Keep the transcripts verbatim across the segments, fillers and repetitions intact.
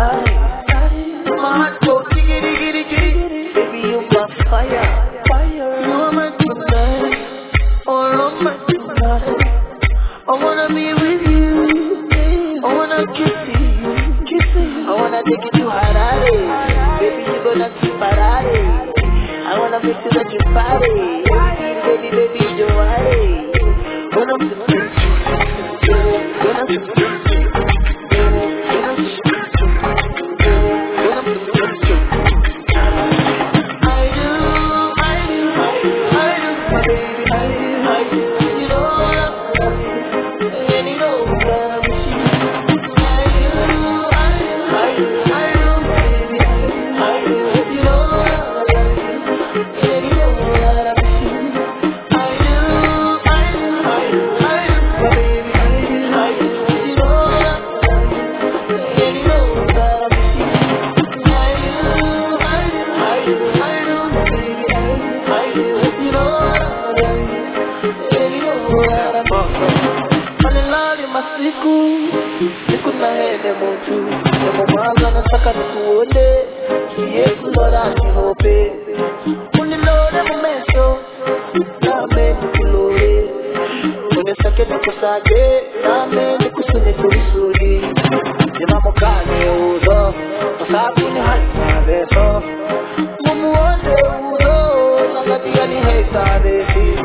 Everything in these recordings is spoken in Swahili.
My heart go diggy diggy diggy. Baby, you my fire, fire. You are my tonight, all of my tonight. I wanna be with you, I wanna kiss you, kiss you. I wanna take you to Harare, baby, you gonna keep Harare. I wanna make sure that you party, baby, baby, baby, don't worry. When I'm when I'm siku siku na hende mutu nemo mwanza nataka nikuone yesu lora sihope unilore mumeso name nikulore unesake nikusage name nikusune kurisuri jema mokane uzo pasaku ni hata beso mumuone uzo nagatia ni heka besi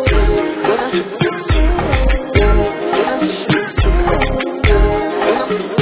When I'm